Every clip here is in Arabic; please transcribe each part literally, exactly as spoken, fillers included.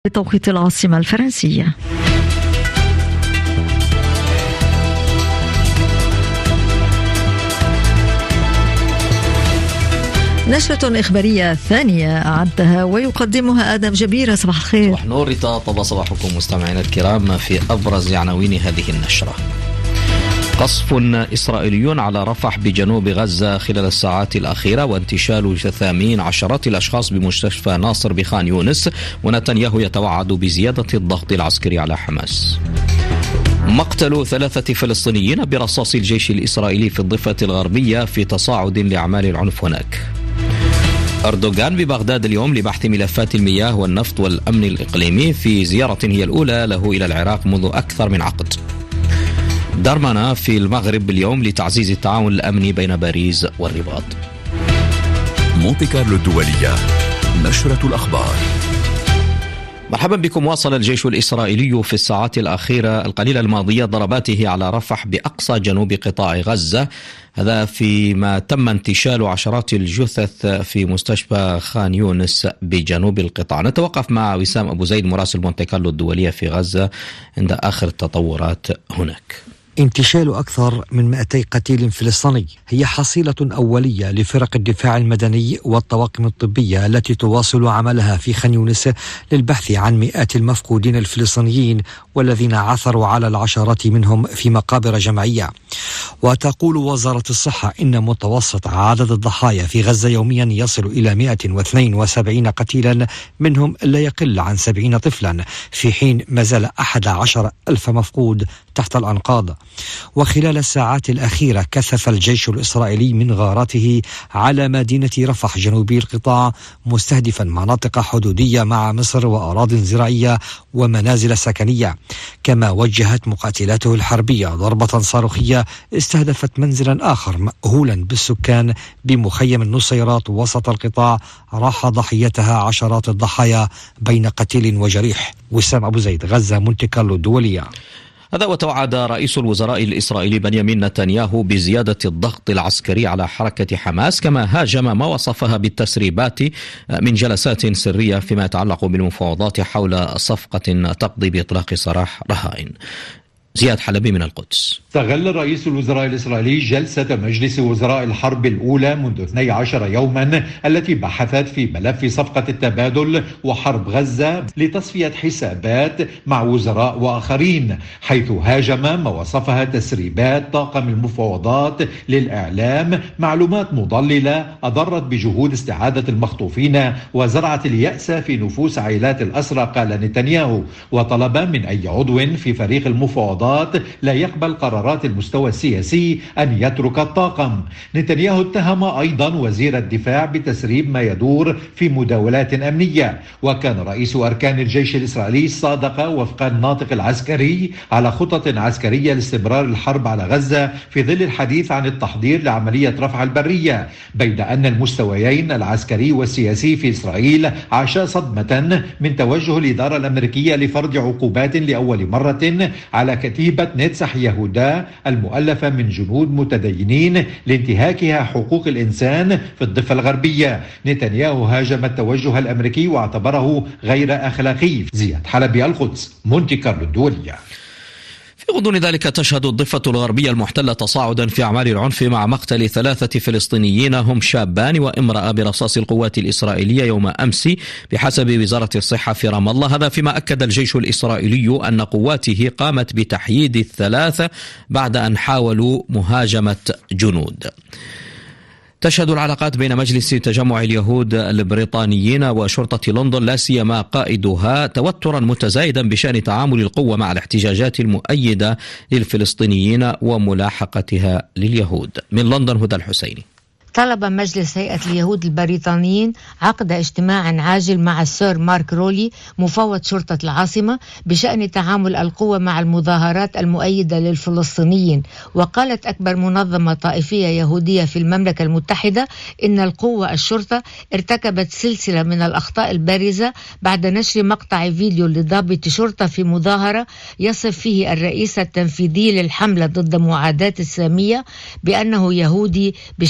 بتوقيت العاصمة الفرنسية. نشرة إخبارية ثانية أعدها ويقدمها آدم جبيرة. صباح الخير. صباح نور. طاب صباحكم مستمعينا الكرام. في أبرز عناوين هذه النشرة: قصف إسرائيلي على رفح بجنوب غزة خلال الساعات الأخيرة، وانتشال جثامين عشرات الأشخاص بمستشفى ناصر بخان يونس، ونتنياهو يتوعد بزيادة الضغط العسكري على حماس. مقتل ثلاثة فلسطينيين برصاص الجيش الإسرائيلي في الضفة الغربية في تصاعد لأعمال العنف هناك. أردوغان ببغداد اليوم لبحث ملفات المياه والنفط والأمن الإقليمي في زيارة هي الأولى له إلى العراق منذ أكثر من عقد. دارمانا في المغرب اليوم لتعزيز التعاون الأمني بين باريس والرباط. مونتي كارلو الدولية، نشرة الأخبار. مرحبا بكم. واصل الجيش الإسرائيلي في الساعات الأخيرة القليلة الماضية ضرباته على رفح بأقصى جنوب قطاع غزة، هذا فيما تم انتشال عشرات الجثث في مستشفى خان يونس بجنوب القطاع. نتوقف مع وسام أبو زيد مراسل مونتي كارلو الدولية في غزة عند آخر التطورات هناك. انتشال أكثر من مئتي قتيل فلسطيني هي حصيلة أولية لفرق الدفاع المدني والطواقم الطبية التي تواصل عملها في خان يونس للبحث عن مئات المفقودين الفلسطينيين والذين عثروا على العشرات منهم في مقابر جماعية. وتقول وزارة الصحة إن متوسط عدد الضحايا في غزة يوميا يصل إلى مئة واثنين وسبعين قتيلا، منهم لا يقل عن سبعين طفلا، في حين ما زال أحد عشر ألف مفقود تحت الأنقاض. وخلال الساعات الأخيرة كثف الجيش الإسرائيلي من غاراته على مدينة رفح جنوبي القطاع، مستهدفا مناطق حدودية مع مصر وأراضٍ زراعية ومنازل سكنية. كما وجهت مقاتلاته الحربية ضربة صاروخية استهدفت منزلا آخر مأهولا بالسكان بمخيم النصيرات وسط القطاع، راح ضحيتها عشرات الضحايا بين قتيل وجريح. وسام أبو زيد، غزة، مونتي كارلو الدولية. هذا وتوعد رئيس الوزراء الإسرائيلي بنيامين نتنياهو بزيادة الضغط العسكري على حركة حماس، كما هاجم ما وصفها بالتسريبات من جلسات سرية فيما يتعلق بالمفاوضات حول صفقة تقضي بإطلاق سراح رهائن. زياد حلبي من القدس. استغل رئيس الوزراء الإسرائيلي جلسة مجلس وزراء الحرب الأولى منذ اثني عشر يوما التي بحثت في ملف صفقة التبادل وحرب غزة لتصفية حسابات مع وزراء وآخرين، حيث هاجم ما وصفها تسريبات طاقم المفاوضات للإعلام، معلومات مضللة أضرت بجهود استعادة المخطوفين وزرعت اليأس في نفوس عائلات الأسرى، قال نتنياهو. وطلب من أي عضو في فريق المفاوضات لا يقبل قرارات المستوى السياسي أن يترك الطاقم. نتنياهو اتهم أيضا وزير الدفاع بتسريب ما يدور في مداولات أمنية. وكان رئيس أركان الجيش الإسرائيلي صادق وفق الناطق العسكري على خطط عسكرية لاستمرار الحرب على غزة في ظل الحديث عن التحضير لعملية رفح البرية، بين أن المستويين العسكري والسياسي في إسرائيل عاشا صدمة من توجه الإدارة الأمريكية لفرض عقوبات لأول مرة على كتيبة نتسح يهودا المؤلفة من جنود متدينين لانتهاكها حقوق الإنسان في الضفة الغربية. نتنياهو هاجم التوجه الأمريكي واعتبره غير أخلاقي. زياد حلبي، القدس، مونتي كارلو الدولية. في غضون ذلك تشهد الضفة الغربية المحتلة تصاعدا في أعمال العنف مع مقتل ثلاثة فلسطينيين هم شابان وامرأة برصاص القوات الإسرائيلية يوم أمس بحسب وزارة الصحة في رام الله. هذا فيما أكد الجيش الإسرائيلي أن قواته قامت بتحييد الثلاثة بعد أن حاولوا مهاجمة جنود. تشهد العلاقات بين مجلس تجمع اليهود البريطانيين وشرطة لندن لا سيما قائدها توترا متزايدا بشأن تعامل القوة مع الاحتجاجات المؤيدة للفلسطينيين وملاحقتها لليهود. من لندن هدى الحسيني. طلب مجلس هيئة اليهود البريطانيين عقد اجتماع عاجل مع السير مارك رولي مفوض شرطة العاصمة بشأن تعامل القوة مع المظاهرات المؤيدة للفلسطينيين. وقالت أكبر منظمة طائفية يهودية في المملكة المتحدة إن القوة الشرطة ارتكبت سلسلة من الأخطاء البارزة بعد نشر مقطع فيديو لضابط شرطة في مظاهرة يصف فيه الرئيس التنفيذي للحملة ضد معاداة السامية بأنه يهودي بشكل عام.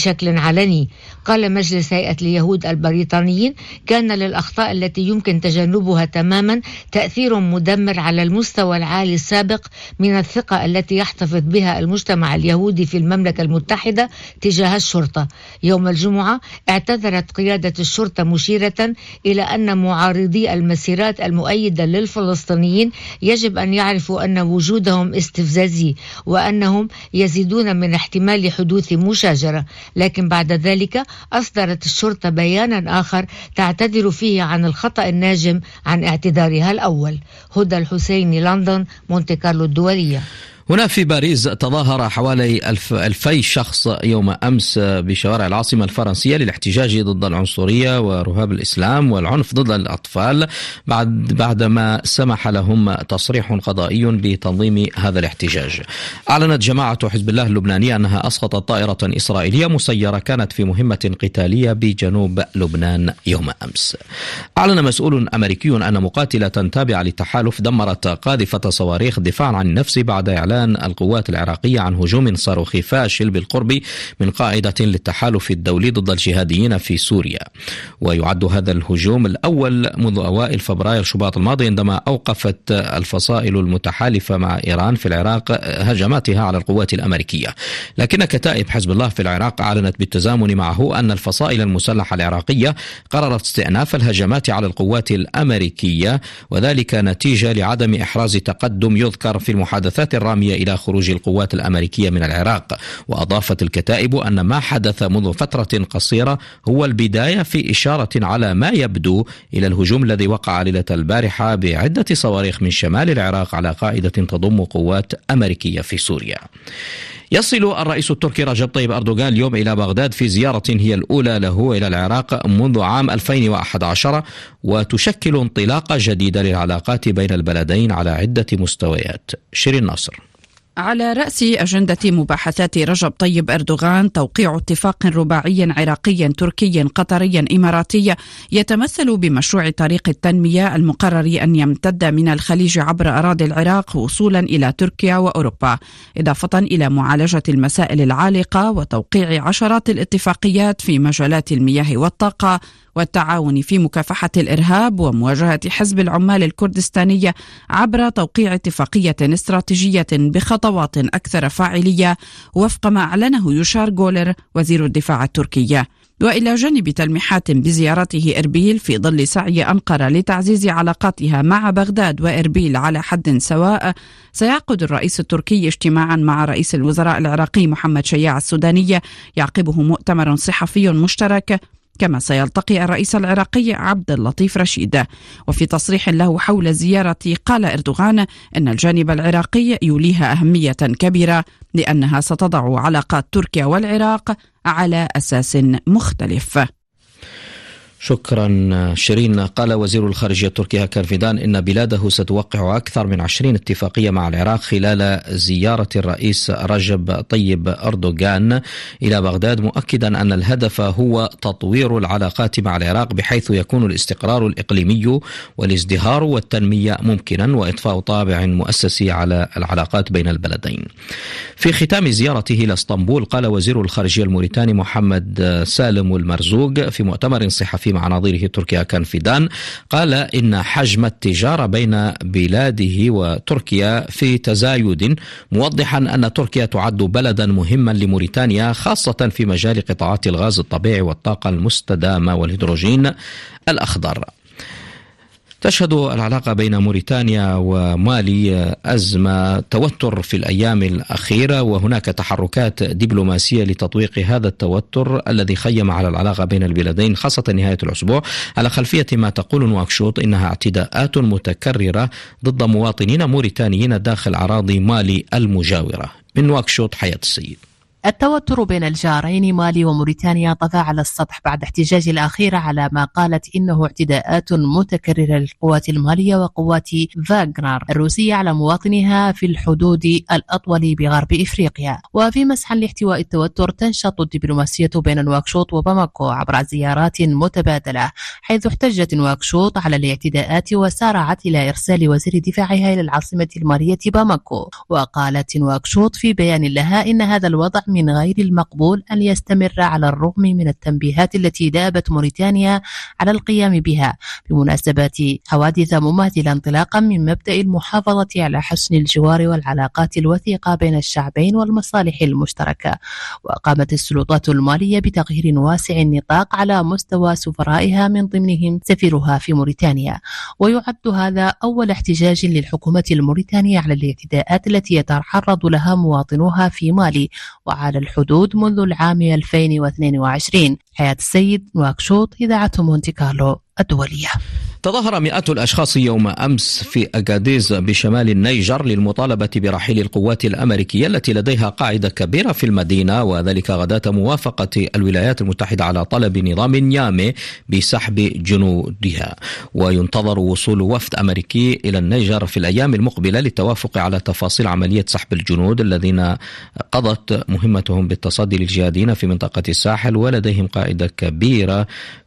علني. قال مجلس هيئة اليهود البريطانيين: كان للأخطاء التي يمكن تجنبها تماما تأثير مدمر على المستوى العالي السابق من الثقة التي يحتفظ بها المجتمع اليهودي في المملكة المتحدة تجاه الشرطة. يوم الجمعة اعتذرت قيادة الشرطة مشيرة إلى أن معارضي المسيرات المؤيدة للفلسطينيين يجب أن يعرفوا أن وجودهم استفزازي وأنهم يزيدون من احتمال حدوث مشاجرة. لكن بعد ذلك أصدرت الشرطة بيانا آخر تعتذر فيه عن الخطأ الناجم عن اعتذارها الأول. هدى الحسيني، لندن، مونتي كارلو الدولية. هنا في باريس تظاهر حوالي ألف ألفي شخص يوم أمس بشوارع العاصمة الفرنسية للاحتجاج ضد العنصرية ورهاب الإسلام والعنف ضد الأطفال بعد بعدما سمح لهم تصريح قضائي بتنظيم هذا الاحتجاج. أعلنت جماعة حزب الله اللبنانية أنها أسقطت طائرة إسرائيلية مسيرة كانت في مهمة قتالية بجنوب لبنان يوم أمس. أعلن مسؤول أمريكي أن مقاتلة تابعة للتحالف دمرت قاذفة صواريخ دفاعا عن النفس بعد إعلان القوات العراقية عن هجوم صاروخي فاشل بالقرب من قاعدة للتحالف الدولي ضد الجهاديين في سوريا. ويعد هذا الهجوم الأول منذ أوائل فبراير شباط الماضي عندما أوقفت الفصائل المتحالفة مع إيران في العراق هجماتها على القوات الأمريكية. لكن كتائب حزب الله في العراق أعلنت بالتزامن معه أن الفصائل المسلحة العراقية قررت استئناف الهجمات على القوات الأمريكية، وذلك نتيجة لعدم إحراز تقدم يذكر في المحادثات الرامية إلى خروج القوات الأمريكية من العراق. وأضافت الكتائب أن ما حدث منذ فترة قصيرة هو البداية في إشارة على ما يبدو إلى الهجوم الذي وقع ليلة البارحة بعدة صواريخ من شمال العراق على قاعدة تضم قوات أمريكية في سوريا. يصل الرئيس التركي رجب طيب أردوغان اليوم إلى بغداد في زيارة هي الأولى له إلى العراق منذ عام ألفين وأحد عشر، وتشكل انطلاقة جديدة للعلاقات بين البلدين على عدة مستويات. شيرين ناصر. على رأس أجندة مباحثات رجب طيب أردوغان توقيع اتفاق رباعي عراقي تركي قطري إماراتي يتمثل بمشروع طريق التنمية المقرر أن يمتد من الخليج عبر أراضي العراق وصولا إلى تركيا وأوروبا، إضافة إلى معالجة المسائل العالقة وتوقيع عشرات الاتفاقيات في مجالات المياه والطاقة والتعاون في مكافحة الإرهاب ومواجهة حزب العمال الكردستانية عبر توقيع اتفاقية استراتيجية بخطوات أكثر فاعلية وفق ما أعلنه يوشار غولر وزير الدفاع التركي. وإلى جانب تلميحات بزيارته إربيل في ظل سعي أنقرة لتعزيز علاقاتها مع بغداد وإربيل على حد سواء، سيعقد الرئيس التركي اجتماعا مع رئيس الوزراء العراقي محمد شياع السوداني يعقبه مؤتمر صحفي مشترك، كما سيلتقي الرئيس العراقي عبد اللطيف رشيد. وفي تصريح له حول الزيارة قال إردوغان إن الجانب العراقي يوليها أهمية كبيرة لأنها ستضع علاقات تركيا والعراق على أساس مختلف. شكرا شيرين. قال وزير الخارجية التركي هاكان فيدان إن بلاده ستوقع أكثر من عشرين اتفاقية مع العراق خلال زيارة الرئيس رجب طيب أردوغان إلى بغداد، مؤكدا أن الهدف هو تطوير العلاقات مع العراق بحيث يكون الاستقرار الإقليمي والازدهار والتنمية ممكنا وإضفاء طابع مؤسسي على العلاقات بين البلدين. في ختام زيارته إلى اسطنبول قال وزير الخارجية الموريتاني محمد سالم المرزوق في مؤتمر صحفي مع نظيره تركي هاكان فيدان، قال إن حجم التجارة بين بلاده وتركيا في تزايد، موضحا أن تركيا تعد بلدا مهما لموريتانيا خاصة في مجال قطاعات الغاز الطبيعي والطاقة المستدامة والهيدروجين الأخضر. تشهد العلاقة بين موريتانيا ومالي أزمة توتر في الأيام الأخيرة، وهناك تحركات دبلوماسية لتطويق هذا التوتر الذي خيم على العلاقة بين البلدين خاصة نهاية الأسبوع، على خلفية ما تقول نواكشوط إنها اعتداءات متكررة ضد مواطنين موريتانيين داخل أراضي مالي المجاورة. من نواكشوط حياة السيد. التوتر بين الجارين مالي وموريتانيا طفى على السطح بعد احتجاج الأخير على ما قالت إنه اعتداءات متكررة للقوات المالية وقوات فاغنر الروسية على مواطنيها في الحدود الأطول بغرب إفريقيا. وفي مسعى لاحتواء التوتر تنشط الدبلوماسية بين نواكشوط وباماكو عبر زيارات متبادلة، حيث احتجت نواكشوط على الاعتداءات وسارعت إلى إرسال وزير دفاعها إلى العاصمة المالية باماكو. وقالت نواكشوط في بيان لها إن هذا الوضع من غير المقبول أن يستمر على الرغم من التنبيهات التي دابت موريتانيا على القيام بها بمناسبة حوادث مماثلة انطلاقا من مبدأ المحافظة على حسن الجوار والعلاقات الوثيقة بين الشعبين والمصالح المشتركة. وقامت السلطات المالية بتغيير واسع النطاق على مستوى سفرائها من ضمنهم سفيرها في موريتانيا. ويعد هذا أول احتجاج للحكومة الموريتانية على الاعتداءات التي يتعرض لها مواطنوها في مالي وعلى الحدود منذ العام ألفين واثنين وعشرين. حياة السيد، نواكشوط، إذاعة مونتي كارلو الدولية. تظاهر مئات الأشخاص يوم أمس في أكاديز بشمال النيجر للمطالبة برحيل القوات الأمريكية التي لديها قاعدة كبيرة في المدينة، وذلك غداة موافقة الولايات المتحدة على طلب نظام نيامي بسحب جنودها. وينتظر وصول وفد أمريكي إلى النيجر في الأيام المقبلة للتوافق على تفاصيل عملية سحب الجنود الذين قضت مهمتهم بالتصدي للجهاديين في منطقة الساحل ولديهم قاعدة كبيرة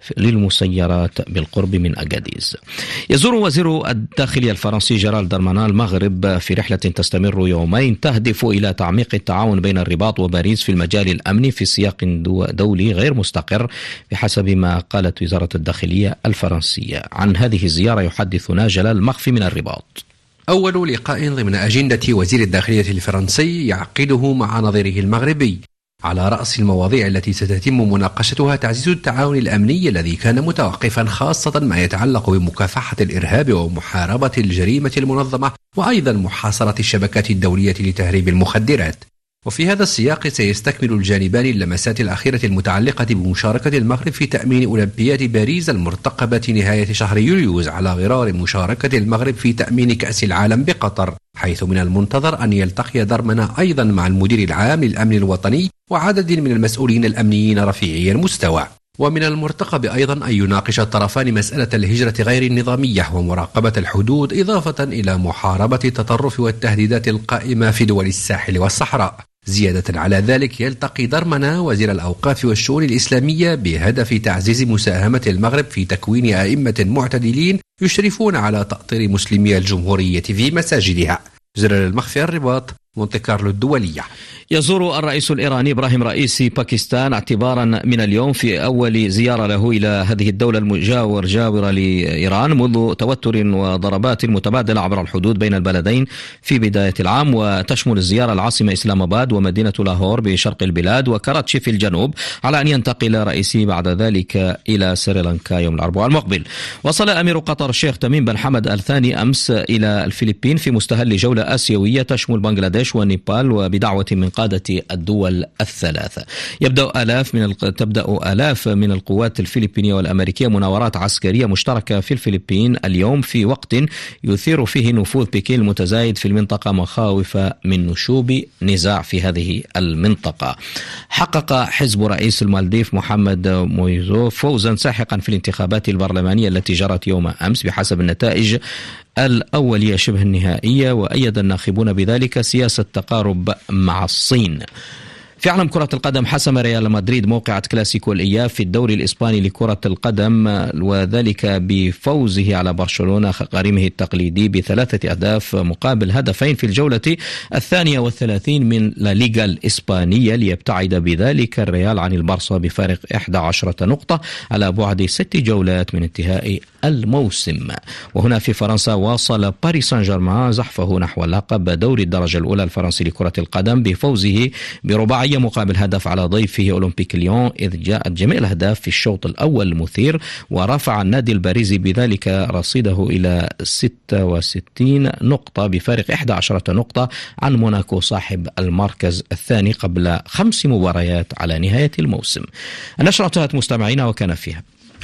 للمسيرات بالقرب من أكاديز. يزور وزير الداخلية الفرنسي جيرالد دارمانان المغرب في رحلة تستمر يومين تهدف إلى تعميق التعاون بين الرباط وباريس في المجال الأمني في سياق دولي غير مستقر بحسب ما قالت وزارة الداخلية الفرنسية. عن هذه الزيارة يحدثنا جلال مخفي من الرباط. أول لقاء ضمن أجندة وزير الداخلية الفرنسي يعقده مع نظيره المغربي. على رأس المواضيع التي ستتم مناقشتها تعزيز التعاون الأمني الذي كان متوقفا، خاصة ما يتعلق بمكافحة الإرهاب ومحاربة الجريمة المنظمة، وأيضا محاصرة الشبكات الدولية لتهريب المخدرات. وفي هذا السياق سيستكمل الجانبان اللمسات الأخيرة المتعلقة بمشاركة المغرب في تأمين أولمبياد باريس المرتقبة نهاية شهر يوليوز، على غرار مشاركة المغرب في تأمين كأس العالم بقطر، حيث من المنتظر أن يلتقي دارمانان أيضا مع المدير العام للأمن الوطني وعدد من المسؤولين الأمنيين رفيعي المستوى. ومن المرتقب أيضا أن يناقش الطرفان مسألة الهجرة غير النظامية ومراقبة الحدود، إضافة إلى محاربة التطرف والتهديدات القائمة في دول الساحل والصحراء. زيادة على ذلك يلتقي دارمانان وزير الأوقاف والشؤون الإسلامية بهدف تعزيز مساهمة المغرب في تكوين أئمة معتدلين يشرفون على تأطير مسلمي الجمهورية في مساجدها. جلال المخفي، الرباط، مونتي كارلو الدولية. يزور الرئيس الإيراني إبراهيم رئيسي باكستان اعتبارا من اليوم في أول زيارة له إلى هذه الدولة المجاور جاورة لإيران منذ توتر وضربات متبادلة عبر الحدود بين البلدين في بداية العام. وتشمل الزيارة العاصمة إسلام آباد ومدينة لاهور بشرق البلاد وكراتشي في الجنوب، على أن ينتقل رئيسي بعد ذلك إلى سريلانكا يوم الأربعاء المقبل. وصل أمير قطر الشيخ تميم بن حمد آل ثاني أمس إلى الفلبين في مستهل جولة آسيوية تشمل بنغلاديش ونيبال وبدعوة من قادة الدول الثلاثة. يبدأ آلاف من تبدأ آلاف من القوات الفلبينية والأمريكية مناورات عسكرية مشتركة في الفلبين اليوم، في وقت يثير فيه نفوذ بكين المتزايد في المنطقة مخاوف من نشوب نزاع في هذه المنطقة. حقق حزب رئيس المالديف محمد مويزوف فوزا ساحقا في الانتخابات البرلمانية التي جرت يوم أمس بحسب النتائج الأولية شبه النهائية، وأيد الناخبون بذلك سياسة تقارب مع الصين. في عالم كرة القدم، حسم ريال مدريد موقعة كلاسيكو الإياب في الدوري الإسباني لكرة القدم، وذلك بفوزه على برشلونة غريمه التقليدي بثلاثة أهداف مقابل هدفين في الجولة الثانية والثلاثين من لا ليغا الإسبانية، ليبتعد بذلك الريال عن البارسا بفارق إحدى عشرة نقطة على بعد ست جولات من انتهاء الموسم. وهنا في فرنسا، واصل باريس سان جيرمان زحفه نحو لقب دوري الدرجة الأولى الفرنسي لكرة القدم بفوزه برباعية مقابل هدف على ضيفه أولمبيك ليون، إذ جاءت جميع الأهداف في الشوط الأول المثير، ورفع النادي الباريزي بذلك رصيده إلى ستة وستين نقطة بفارق إحدى عشرة نقطة عن موناكو صاحب المركز الثاني قبل خمس مباريات على نهاية الموسم. النشرة انتهت مستمعينا، وكان فيها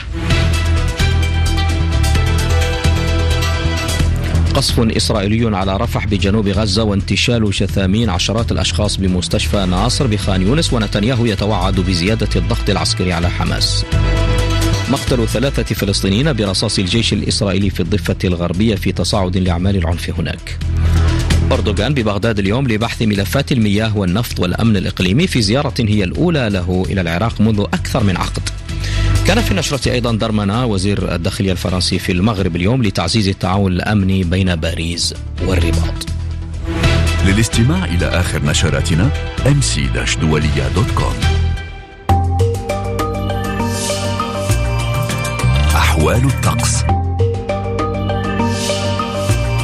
قصف إسرائيلي على رفح بجنوب غزة وانتشال شثامين عشرات الأشخاص بمستشفى ناصر بخان يونس، ونتنياهو يتوعد بزيادة الضغط العسكري على حماس. مقتل ثلاثة فلسطينيين برصاص الجيش الإسرائيلي في الضفة الغربية في تصاعد لأعمال العنف هناك. أردوغان ببغداد اليوم لبحث ملفات المياه والنفط والأمن الإقليمي في زيارة هي الأولى له إلى العراق منذ أكثر من عقد. كان في النشرة أيضا دارمانان وزير الداخلية الفرنسي في المغرب اليوم لتعزيز التعاون الأمني بين باريس والرباط. للاستماع إلى آخر نشراتنا إم سي دولية دوت كوم. أحوال الطقس.